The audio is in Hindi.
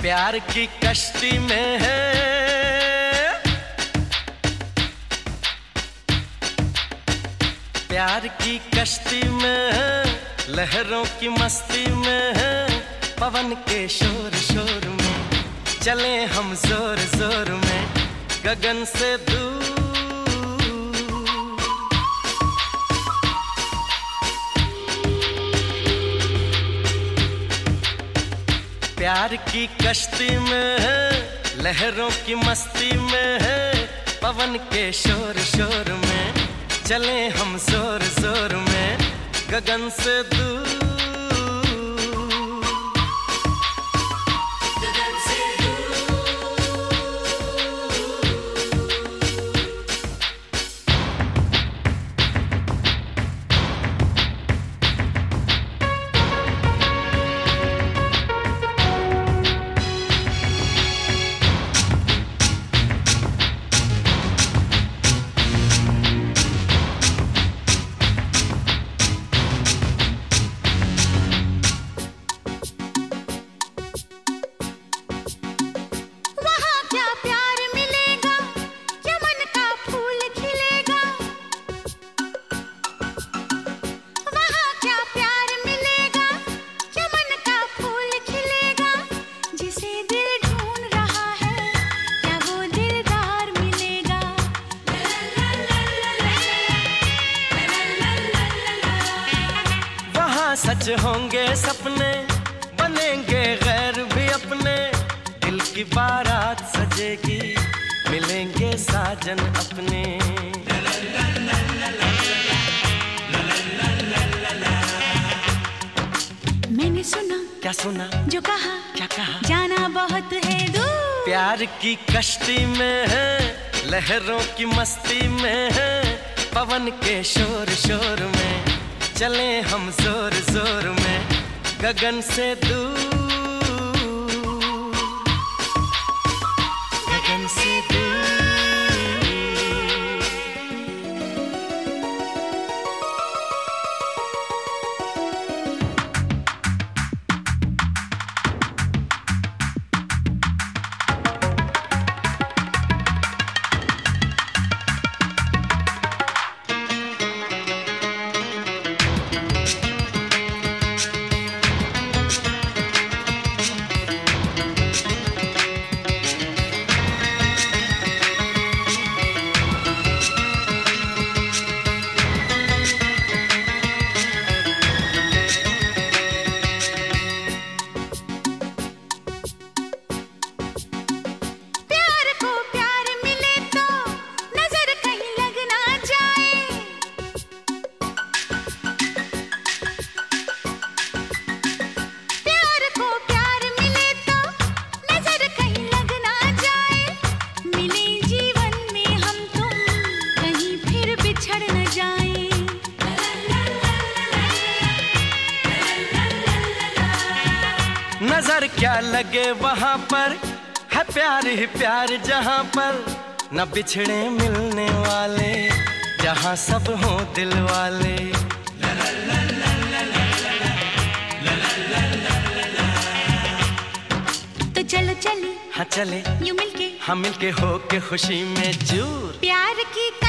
प्यार की कश्ती में है, प्यार की कश्ती में है, लहरों की मस्ती में है, पवन के शोर शोर में चले हम जोर जोर में गगन से दूर। प्यार की कश्ती में है, लहरों की मस्ती में है, पवन के शोर शोर में चले हम जोर जोर में गगन से दूर। सच होंगे सपने, बनेंगे गैर भी अपने, दिल की बारात सजेगी, मिलेंगे साजन अपने। मैंने सुना, क्या सुना, जो कहा, क्या कहा, जाना बहुत है दूर। प्यार की कश्ती में है, लहरों की मस्ती में है, पवन के शोर शोर में चले हम जोर जोर में गगन से दूर, गगन से दूर। नजर क्या लगे वहाँ पर, है प्यार ही प्यार जहाँ पर, न बिछड़े मिलने वाले, जहाँ सब हों दिल वाले। तो चलो चले, हाँ चले, यूं मिलके, हम मिलके हो के खुशी में चूर। प्यार की